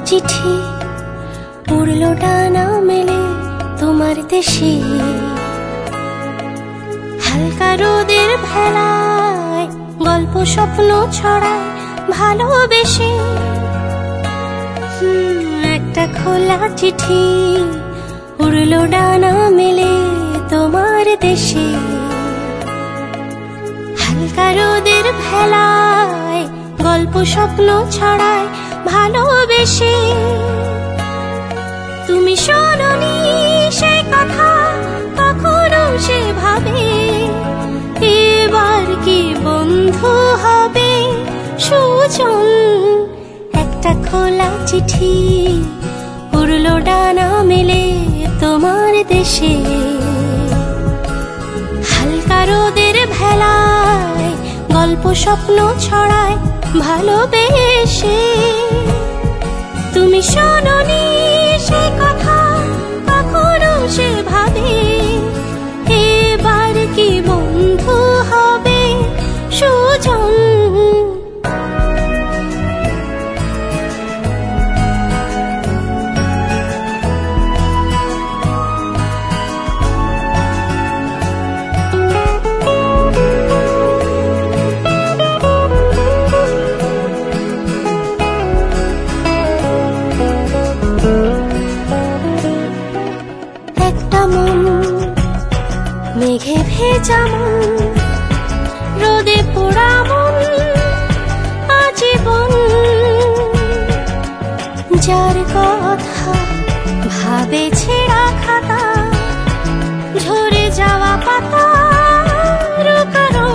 চিঠি উড়লো ডানা মেলে তোমার দেশে। হালকা রোদের ভেলায় গল্প স্বপ্ন ছড়ায় ভালোবেসে। একটা খোলা চিঠি উড়লো ডানা মেলে তোমার দেশে। হালকা রোদের ভেলায় গল্প স্বপ্ন ছড়ায় ভালোবেসে। তুমি শোনোনি সে কথা কখনো সেভাবে, এবার কি বন্ধু হবে সুজন। একটা খোলা চিঠি উড়লো ডানা মেলে তোমার দেশে। হালকা রোদের ভেলায় গল্প স্বপ্ন ছড়ায় ভালোবেসে। তুমি শোনোনি সে কথা কখনো সেভাবে, এবার কি বন্ধু হবে সুজন। মেঘে ভেজা মন, রোদে পোড়া মন আজীবন। যার কথা ভাবে ছেঁড়া খাতা, ঝরে যাওয়া পাতার কারণ।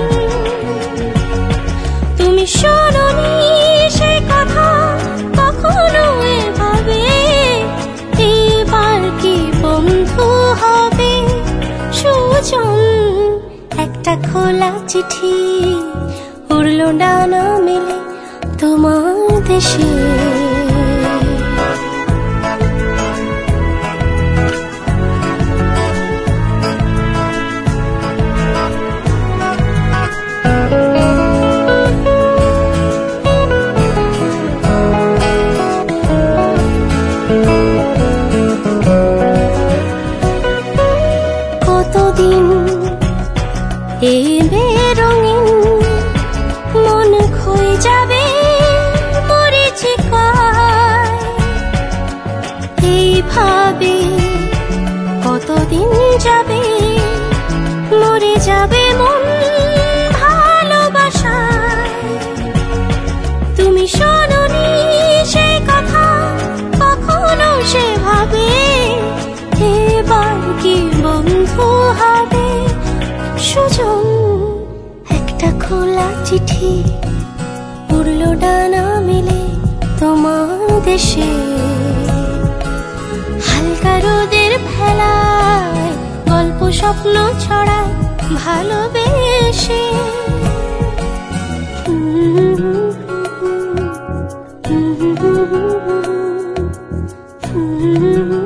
তুমি শোনোনি সে কথা কখনো এভাবে, এবার কি বন্ধু হবে সুজন। একটা খোলা চিঠি উড়লো ডানা মেলে তোমার দেশে। কতদিন এই বেরঙিন মন ক্ষয়ে যাবে মরিচিকায়। এইভাবে কতদিন যাবে, মরে যাবে মন ভালোবাসায়। তুমি শোনোনি সেই কথা কখনো সেভাবে, এবার কি বন্ধু হবে সুজন। একটা খোলা চিঠি উড়লো ডানা মেলে তোমার দেশে। হালকা রোদের ভেলায় গল্প স্বপ্ন ছড়ায় ভালোবেসে।